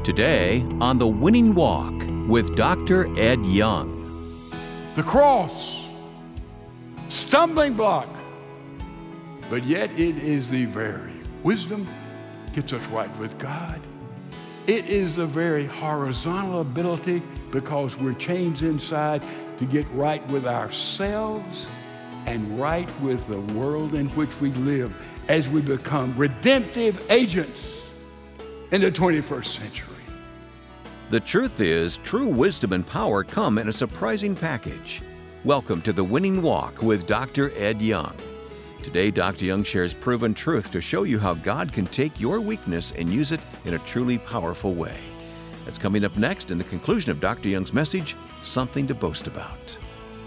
Today on The Winning Walk with Dr. Ed Young. The cross, stumbling block, but yet it is the very wisdom gets us right with God. It is the very horizontal ability because we're changed inside to get right with ourselves and right with the world in which we live as we become redemptive agents in the 21st century. The truth is, true wisdom and power come in a surprising package. Welcome to The Winning Walk with Dr. Ed Young. Today, Dr. Young shares proven truth to show you how God can take your weakness and use it in a truly powerful way. That's coming up next in the conclusion of Dr. Young's message, Something to Boast About.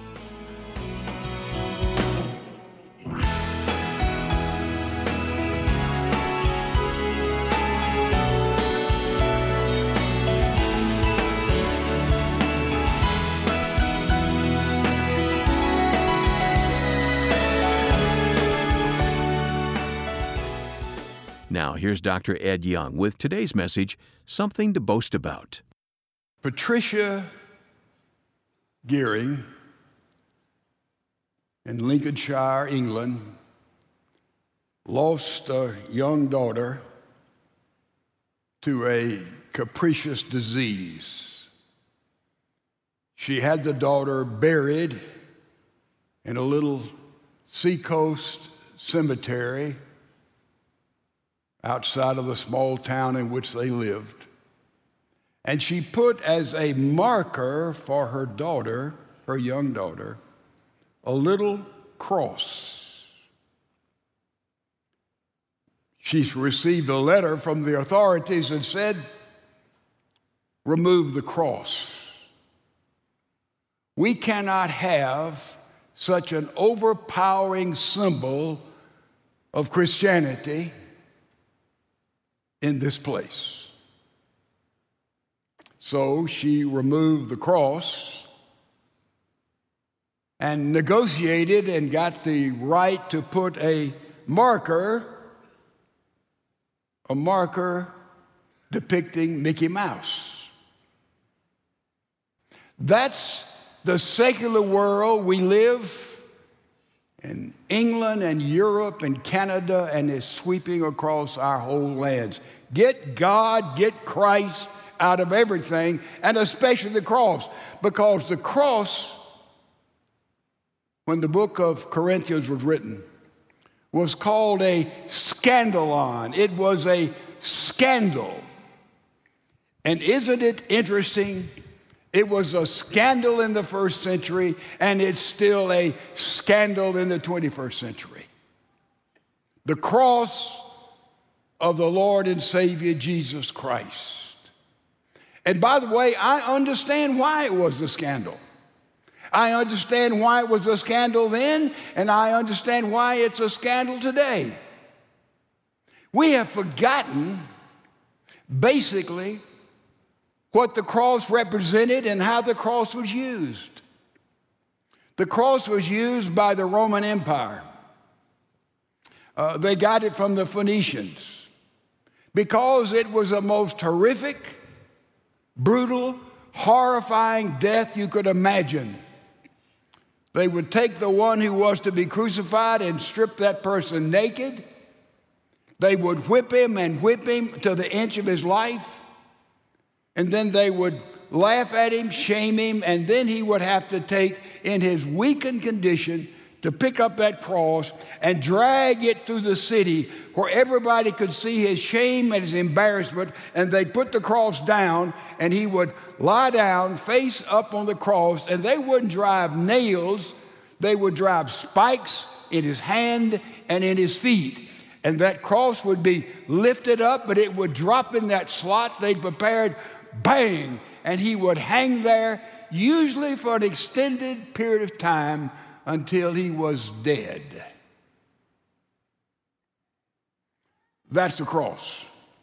Now, here's Dr. Ed Young with today's message, Something to Boast About. Patricia Gearing in Lincolnshire, England, lost a young daughter to a capricious disease. She had the daughter buried in a little seacoast cemetery outside of the small town in which they lived. And she put as a marker for her daughter, her young daughter, a little cross. She's received a letter from the authorities that said, remove the cross. We cannot have such an overpowering symbol of Christianity in this place. So she removed the cross and negotiated and got the right to put a marker depicting Mickey Mouse. That's the secular world we live in England and Europe and Canada, and is sweeping across our whole lands. Get God, get Christ out of everything, and especially the cross. Because the cross, when the book of Corinthians was written, was called a scandalon. It was a scandal. And isn't it interesting? It was a scandal in the first century, and it's still a scandal in the 21st century. The cross of the Lord and Savior Jesus Christ. And by the way, I understand why it was a scandal. I understand why it was a scandal then, and I understand why it's a scandal today. We have forgotten, basically, what the cross represented and how the cross was used. The cross was used by the Roman Empire. They got it from the Phoenicians because it was the most horrific, brutal, horrifying death you could imagine. They would take the one who was to be crucified and strip that person naked. They would whip him to the inch of his life. And then they would laugh at him, shame him, and then he would have to take, in his weakened condition, to pick up that cross and drag it through the city where everybody could see his shame and his embarrassment, and they'd put the cross down, and he would lie down, face up on the cross, and they wouldn't drive nails, they would drive spikes in his hand and in his feet. And that cross would be lifted up, but it would drop in that slot they'd prepared, bang, and he would hang there, usually for an extended period of time until he was dead. That's the cross.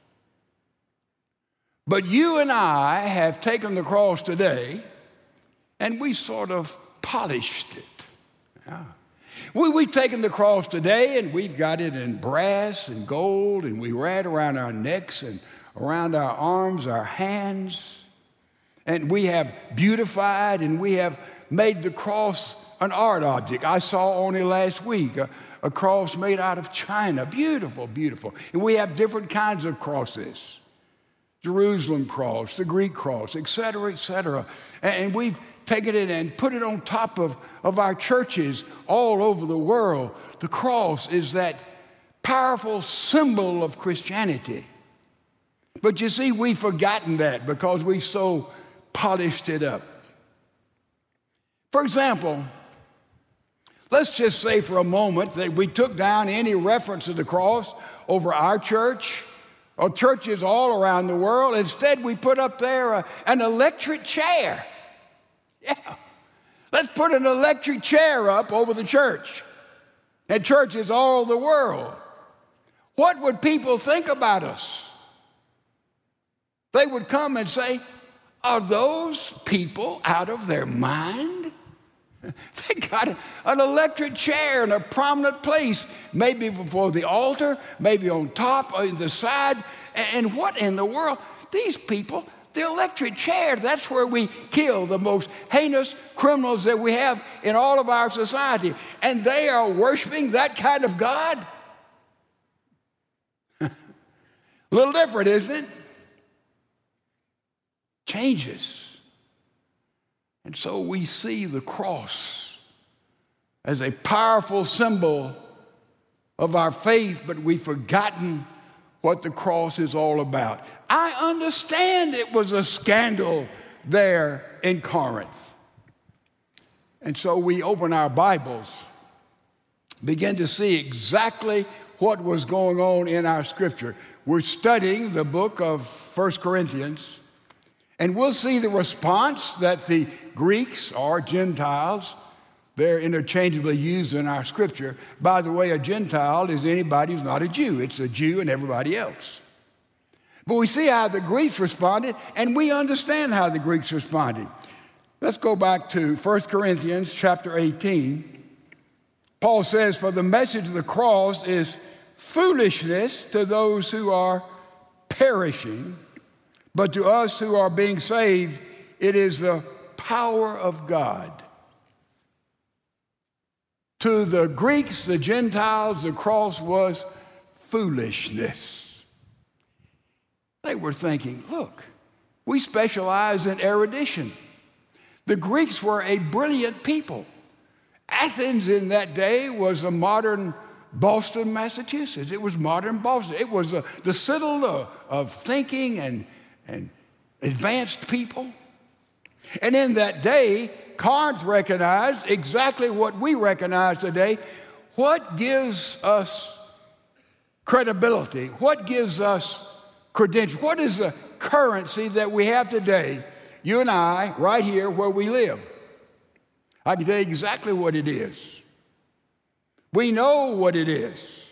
But you and I have taken the cross today, and we sort of polished it. Yeah. We've taken the cross today, and we've got it in brass and gold, and we wear it around our necks and around our arms, our hands. And we have beautified and we have made the cross an art object. I saw only last week a cross made out of China. Beautiful, beautiful. And we have different kinds of crosses. Jerusalem cross, the Greek cross, et cetera, et cetera. And we've taken it and put it on top of our churches all over the world. The cross is that powerful symbol of Christianity. But you see, we've forgotten that because we so polished it up. For example, let's just say for a moment that we took down any reference to the cross over our church or churches all around the world. Instead, we put up there an electric chair. Yeah, let's put an electric chair up over the church and churches all over the world. What would people think about us? They would come and say, are those people out of their mind? They got an electric chair in a prominent place, maybe before the altar, maybe on top or in the side. And what in the world? These people, the electric chair, that's where we kill the most heinous criminals that we have in all of our society. And they are worshiping that kind of God? A little different, isn't it? Changes. And so we see the cross as a powerful symbol of our faith, but we've forgotten what the cross is all about. I understand it was a scandal there in Corinth. And so we open our Bibles, begin to see exactly what was going on in our scripture. We're studying the book of 1 Corinthians. And we'll see the response that the Greeks or Gentiles, they're interchangeably used in our scripture. By the way, a Gentile is anybody who's not a Jew. It's a Jew and everybody else. But we see how the Greeks responded, and we understand how the Greeks responded. Let's go back to 1 Corinthians chapter 18. Paul says, for the message of the cross is foolishness to those who are perishing, but to us who are being saved, it is the power of God. To the Greeks, the Gentiles, the cross was foolishness. They were thinking, look, we specialize in erudition. The Greeks were a brilliant people. Athens in that day was a modern Boston, Massachusetts. It was modern Boston. It was the citadel of thinking and advanced people. And in that day, Corinth recognized exactly what we recognize today. What gives us credibility? What gives us credentials? What is the currency that we have today, you and I, right here where we live? I can tell you exactly what it is. We know what it is.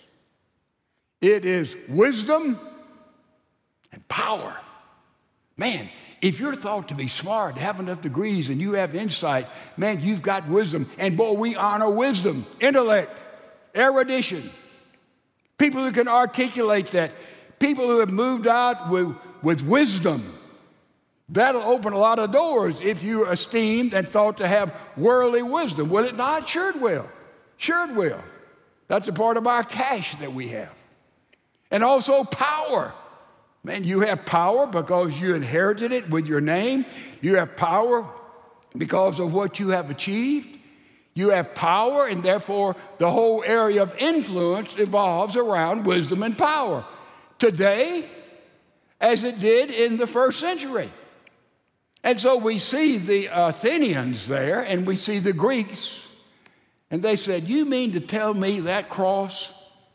It is wisdom and power. Man, if you're thought to be smart, have enough degrees, and you have insight, man, you've got wisdom. And boy, we honor wisdom, intellect, erudition. People who can articulate that. People who have moved out with wisdom. That'll open a lot of doors if you're esteemed and thought to have worldly wisdom. Will it not? Sure it will. Sure it will. That's a part of our cash that we have. And also power. Man, you have power because you inherited it with your name. You have power because of what you have achieved. You have power, and therefore the whole area of influence evolves around wisdom and power. Today, as it did in the first century. And so we see the Athenians there, and we see the Greeks, and they said, you mean to tell me that cross?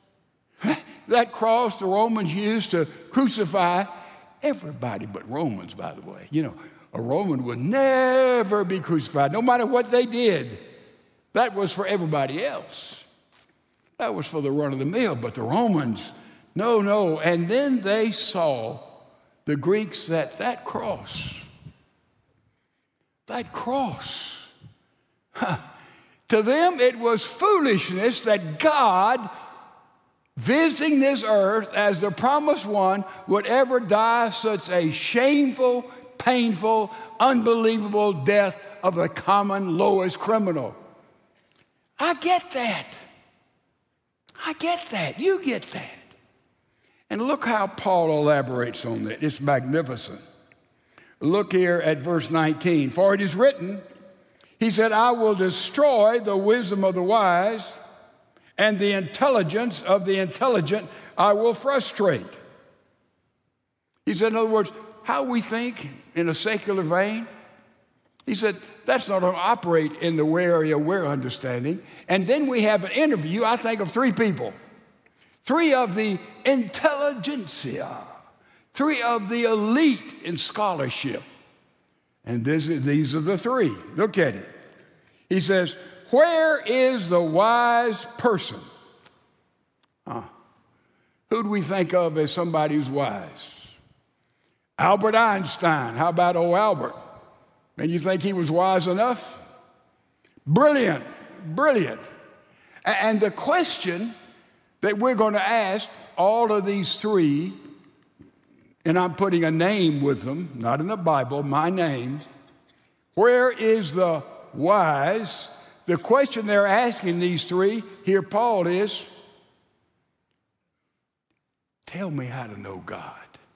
That cross the Romans used to crucify everybody but Romans, by the way. You know, a Roman would never be crucified, no matter what they did. That was for everybody else. That was for the run of the mill, but the Romans, no. And then they saw, the Greeks, that cross, to them it was foolishness that God, visiting this earth as the promised one, would ever die such a shameful, painful, unbelievable death of the common lowest criminal. I get that. I get that. You get that. And look how Paul elaborates on that. It's magnificent. Look here at verse 19. For it is written, he said, I will destroy the wisdom of the wise, and the intelligence of the intelligent I will frustrate. He said, in other words, how we think in a secular vein, he said, that's not going to operate in the area we're understanding. And then we have an interview, I think, of three people. Three of the intelligentsia, three of the elite in scholarship. And these are the three. Look at it. He says, where is the wise person? Who do we think of as somebody who's wise? Albert Einstein. How about old Albert? And you think he was wise enough? Brilliant, brilliant. And the question that we're going to ask all of these three, and I'm putting a name with them, not in the Bible, my name. Where is the wise? The question they're asking these three, here Paul is, tell me how to know God.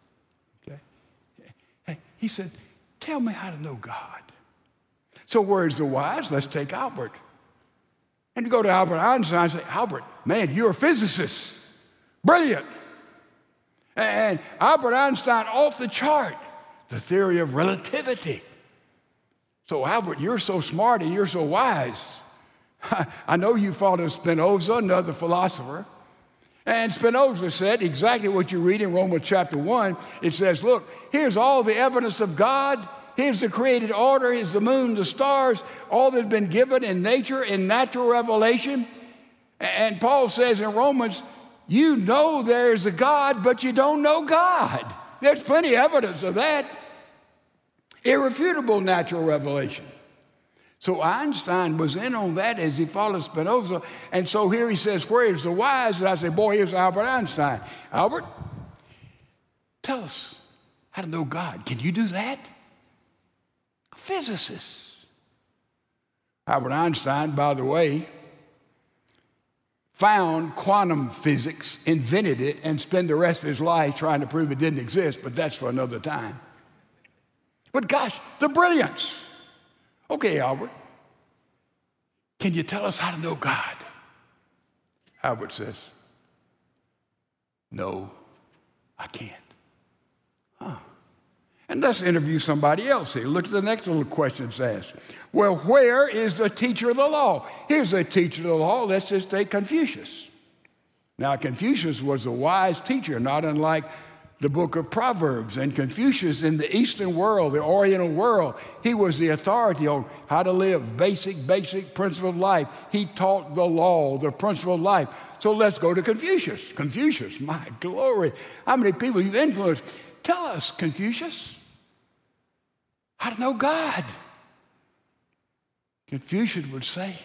Okay? He said, tell me how to know God. So where's the wise? Let's take Albert. And you go to Albert Einstein and say, Albert, man, you're a physicist. Brilliant. And Albert Einstein off the chart, the theory of relativity. So Albert, you're so smart and you're so wise. I know you thought of Spinoza, another philosopher. And Spinoza said exactly what you read in Romans chapter 1. It says, look, here's all the evidence of God. Here's the created order. Here's the moon, the stars, all that's been given in nature, in natural revelation. And Paul says in Romans, you know there's a God, but you don't know God. There's plenty of evidence of that. Irrefutable natural revelation. So Einstein was in on that as he followed Spinoza. And so here he says, where is the wise? And I say, boy, here's Albert Einstein. Albert, tell us how to know God. Can you do that? A physicist. Albert Einstein, by the way, found quantum physics, invented it, and spent the rest of his life trying to prove it didn't exist, but that's for another time. But gosh, the brilliance. Okay, Albert, can you tell us how to know God? Albert says, no, I can't. And let's interview somebody else here. Look at the next little question it's asked. Well, where is the teacher of the law? Here's a teacher of the law. Let's just take Confucius. Now, Confucius was a wise teacher, not unlike the book of Proverbs. And Confucius in the Eastern world, the Oriental world, he was the authority on how to live, basic principle of life. He taught the law, the principle of life. So let's go to Confucius. Confucius, my glory. How many people you've influenced? Tell us, Confucius, how to know God. Confucius would say,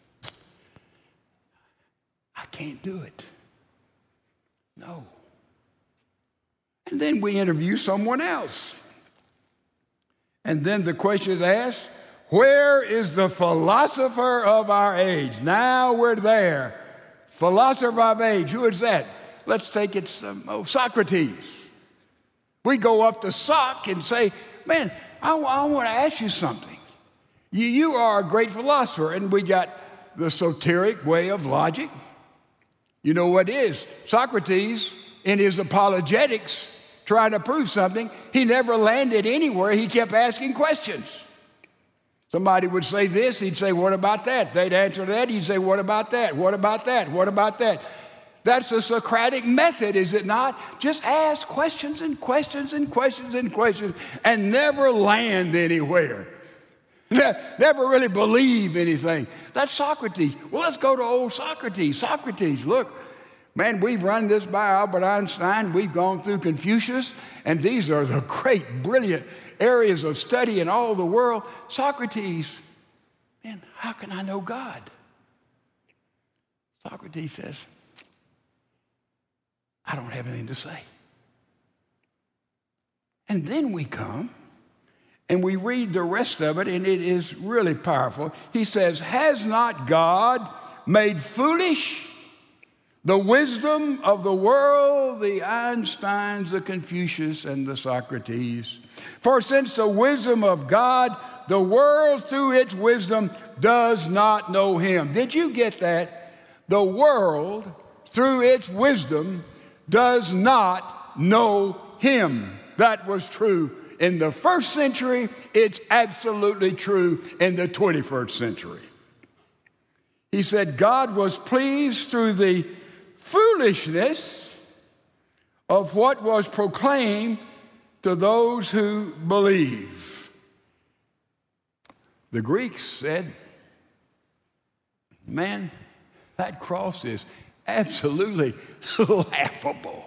I can't do it. No. And then we interview someone else. And then the question is asked, where is the philosopher of our age? Now we're there. Philosopher of age, who is that? Let's take it, Socrates. We go up to Soc and say, man, I want to ask you something. You are a great philosopher, and we got the soteric way of logic. You know what it is? Socrates, in his apologetics, trying to prove something, he never landed anywhere. He kept asking questions. Somebody would say this, he'd say, what about that? They'd answer that, he'd say, what about that? What about that? What about that? That's the Socratic method, is it not? Just ask questions and questions and questions and questions and never land anywhere. Never really believe anything. That's Socrates. Well, let's go to old Socrates. Socrates, look, man, we've run this by Albert Einstein. We've gone through Confucius, and these are the great, brilliant areas of study in all the world. Socrates, man, how can I know God? Socrates says, I don't have anything to say. And then we come and we read the rest of it, and it is really powerful. He says, has not God made foolish the wisdom of the world, the Einsteins, the Confucius, and the Socrates? For since the wisdom of God, the world through its wisdom does not know him. Did you get that? The world through its wisdom does not know him. That was true in the first century. It's absolutely true in the 21st century. He said God was pleased through the foolishness of what was proclaimed to those who believe. The Greeks said, man, that cross is absolutely laughable.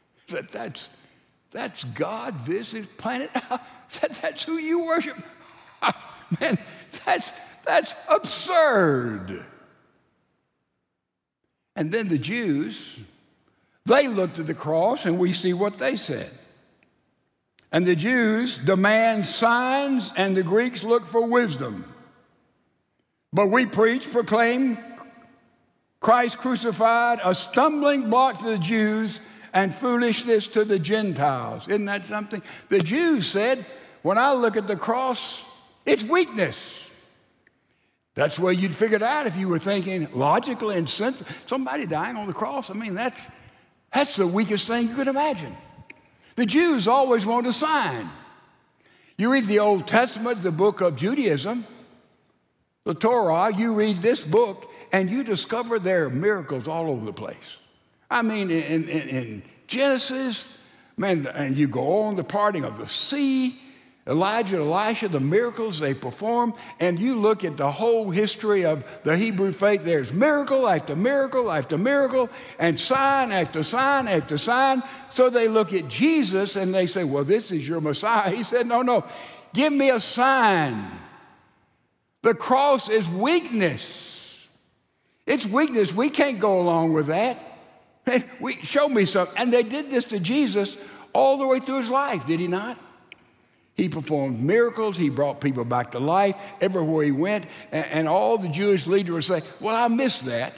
That's God visited planet. That's who you worship. Man, that's absurd. And then the Jews, they looked at the cross, and we see what they said. And the Jews demand signs, and the Greeks look for wisdom. But we proclaim Christ crucified, a stumbling block to the Jews and foolishness to the Gentiles. Isn't that something? The Jews said, when I look at the cross, it's weakness. That's where you'd figure it out if you were thinking logically and simple. Somebody dying on the cross, I mean, that's the weakest thing you could imagine. The Jews always want a sign. You read the Old Testament, the book of Judaism, the Torah, you read this book, and you discover there are miracles all over the place. I mean, in Genesis, man, and you go on the parting of the sea, Elijah, Elisha, the miracles they perform, and you look at the whole history of the Hebrew faith, there's miracle after miracle after miracle, and sign after sign after sign. So they look at Jesus and they say, well, this is your Messiah. He said, no, give me a sign. The cross is weakness. It's weakness. We can't go along with that. Show me something. And they did this to Jesus all the way through his life, did he not? He performed miracles. He brought people back to life everywhere he went. And all the Jewish leaders would say, well, I missed that.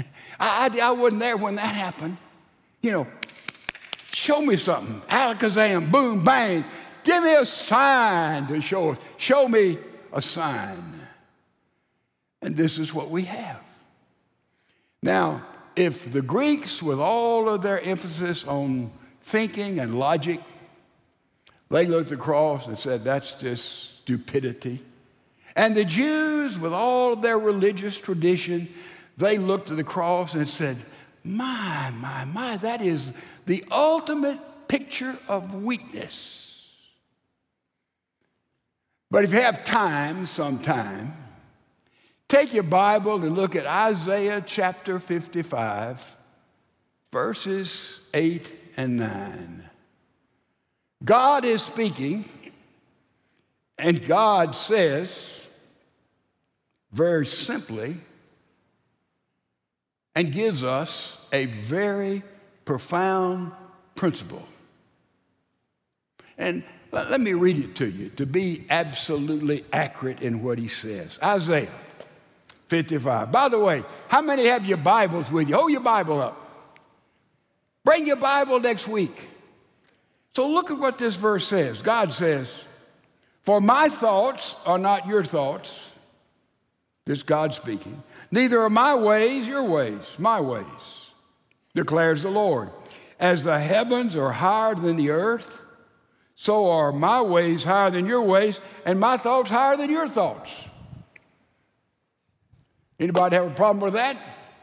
I wasn't there when that happened. You know, show me something. Alakazam, boom, bang. Give me a sign to show us. Show me a sign. And this is what we have. Now, if the Greeks, with all of their emphasis on thinking and logic, they looked at the cross and said, that's just stupidity. And the Jews, with all of their religious tradition, they looked at the cross and said, my, that is the ultimate picture of weakness. But if you have time sometime, take your Bible and look at Isaiah chapter 55, verses 8 and 9. God is speaking, and God says very simply and gives us a very profound principle. And let me read it to you to be absolutely accurate in what he says. Isaiah 55. By the way, how many have your Bibles with you? Hold your Bible up. Bring your Bible next week. So look at what this verse says. God says, for my thoughts are not your thoughts. This is God speaking. Neither are my ways your ways, my ways, declares the Lord. As the heavens are higher than the earth, so are my ways higher than your ways, and my thoughts higher than your thoughts. Anybody have a problem with that?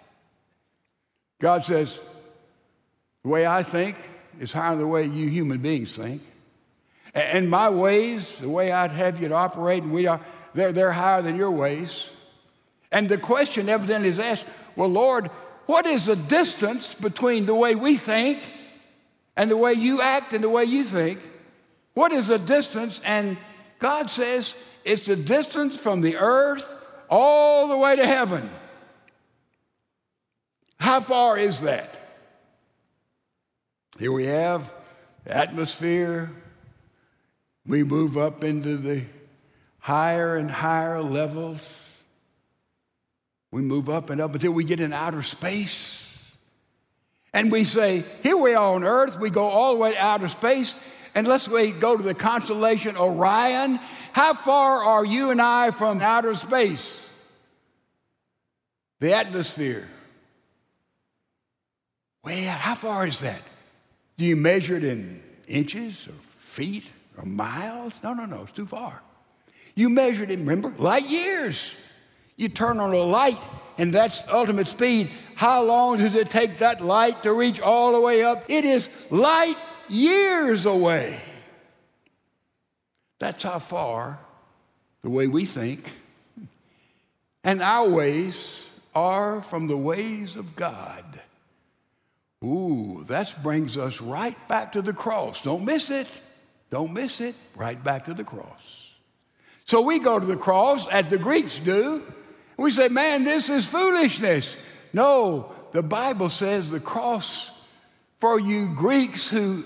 God says, the way I think is higher than the way you human beings think. And my ways, the way I'd have you to operate, and they're higher than your ways. And the question evidently is asked, well, Lord, what is the distance between the way we think and the way you act and the way you think? What is the distance? And God says it's the distance from the earth all the way to heaven. How far is that? Here we have the atmosphere. We move up into the higher and higher levels. We move up and up until we get in outer space. And we say, here we are on Earth. We go all the way to outer space. And let's go to the constellation Orion. How far are you and I from outer space? The atmosphere. Well, how far is that? Do you measure it in inches or feet or miles? No, it's too far. You measure it in, remember, light years. You turn on a light, and that's ultimate speed. How long does it take that light to reach all the way up? It is light years away. That's how far the way we think and our ways are from the ways of God. Ooh, that brings us right back to the cross. Don't miss it. Don't miss it. Right back to the cross. So we go to the cross, as the Greeks do. We say, man, this is foolishness. No, the Bible says the cross, for you Greeks who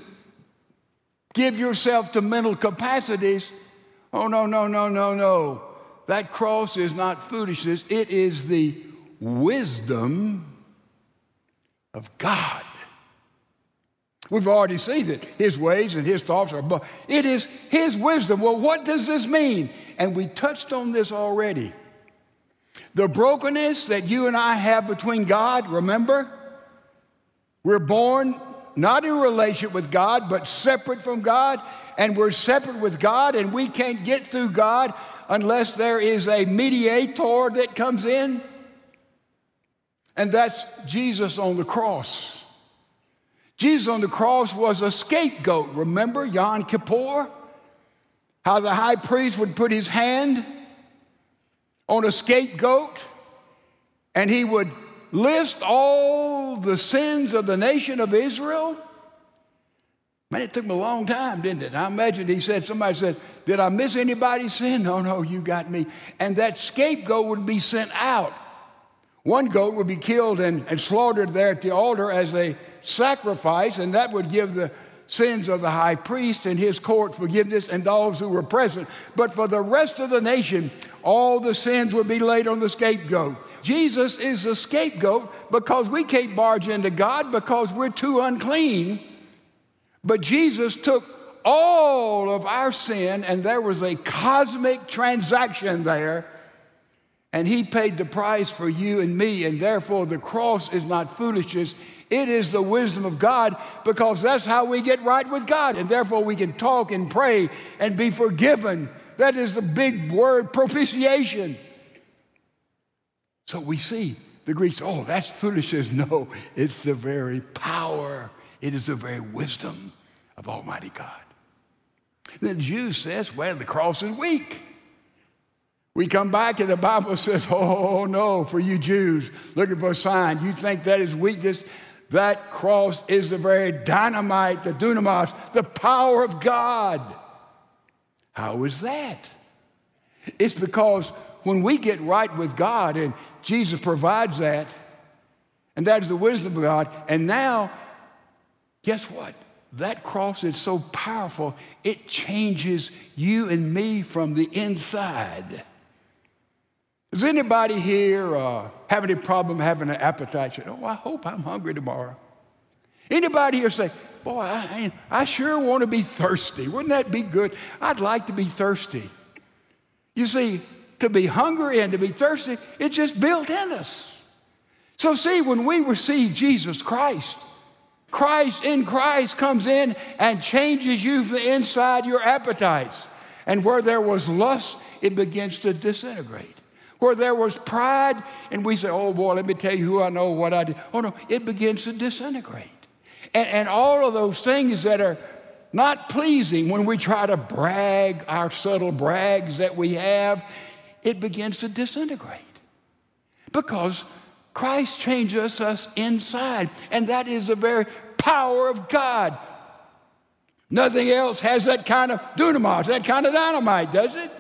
give yourself to mental capacities, oh, no. That cross is not foolishness. It is the wisdom of God. We've already seen that his ways and his thoughts are above. It is his wisdom. Well, what does this mean? And we touched on this already. The brokenness that you and I have between God, remember? We're born not in relationship with God, but separate from God. And we're separate with God, and we can't get through God unless there is a mediator that comes in. And that's Jesus on the cross. Jesus on the cross was a scapegoat. Remember Yom Kippur? How the high priest would put his hand on a scapegoat and he would list all the sins of the nation of Israel. Man, it took him a long time, didn't it? I imagine somebody said, did I miss anybody's sin? No, you got me. And that scapegoat would be sent out. One goat would be killed and slaughtered there at the altar as a sacrifice, and that would give the sins of the high priest and his court forgiveness and those who were present. But for the rest of the nation, all the sins would be laid on the scapegoat. Jesus is the scapegoat because we can't barge into God because we're too unclean. But Jesus took all of our sin, and there was a cosmic transaction there, and he paid the price for you and me, and therefore the cross is not foolishness. It is the wisdom of God, because that's how we get right with God, and therefore we can talk and pray and be forgiven. That is the big word, propitiation. So we see the Greeks, oh, that's foolishness. No, it's the very power. It is the very wisdom of Almighty God. The Jews says, well, the cross is weak. We come back and the Bible says, oh, no, for you Jews looking for a sign. You think that is weakness? That cross is the very dynamite, the dunamis, the power of God. How is that? It's because when we get right with God, and Jesus provides that, and that is the wisdom of God, and now, guess what? That cross is so powerful, it changes you and me from the inside. Does anybody here have any problem having an appetite? Say, oh, I hope I'm hungry tomorrow. Anybody here say, boy, I sure want to be thirsty. Wouldn't that be good? I'd like to be thirsty. You see, to be hungry and to be thirsty, it's just built in us. So see, when we receive Jesus Christ, Christ comes in and changes you from the inside, your appetites. And where there was lust, it begins to disintegrate. Where there was pride, and we say, oh, boy, let me tell you who I know, what I did. Oh, no, it begins to disintegrate. And all of those things that are not pleasing when we try to brag, our subtle brags that we have, it begins to disintegrate. Because Christ changes us inside, and that is the very power of God. Nothing else has that kind of dunamis, that kind of dynamite, does it?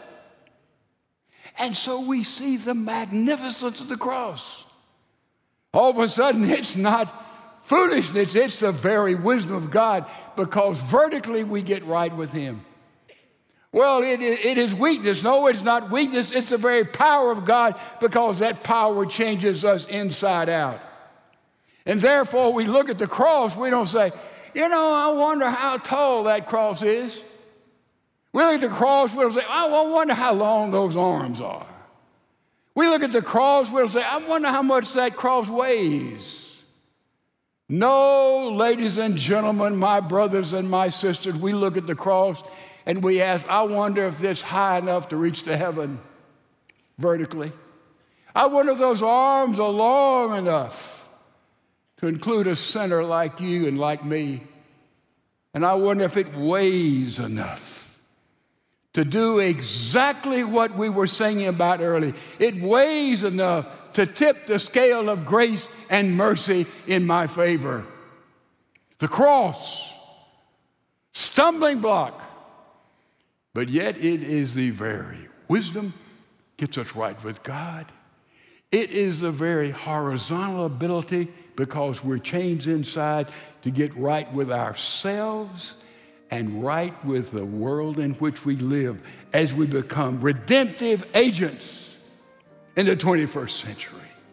And so we see the magnificence of the cross. All of a sudden, it's not foolishness. It's the very wisdom of God, because vertically we get right with Him. Well, it is weakness. No, it's not weakness. It's the very power of God, because that power changes us inside out. And therefore, we look at the cross, we don't say, I wonder how tall that cross is. We look at the cross, we don't say, I wonder how long those arms are. We look at the cross, we'll say, I wonder how much that cross weighs. No, ladies and gentlemen, my brothers and my sisters, we look at the cross and we ask, I wonder if it's high enough to reach to heaven vertically. I wonder if those arms are long enough to include a sinner like you and like me. And I wonder if it weighs enough to do exactly what we were singing about earlier. It weighs enough to tip the scale of grace and mercy in my favor. The cross, stumbling block, but yet it is the very wisdom, gets us right with God. It is the very horizontal ability, because we're changed inside, to get right with ourselves and right with the world in which we live as we become redemptive agents in the 21st century.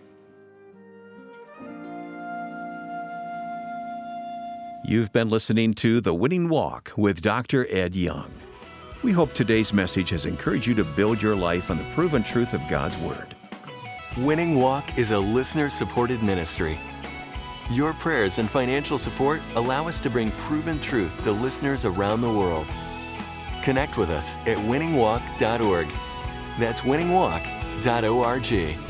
You've been listening to The Winning Walk with Dr. Ed Young. We hope today's message has encouraged you to build your life on the proven truth of God's Word. Winning Walk is a listener-supported ministry. Your prayers and financial support allow us to bring proven truth to listeners around the world. Connect with us at winningwalk.org. That's winningwalk.org.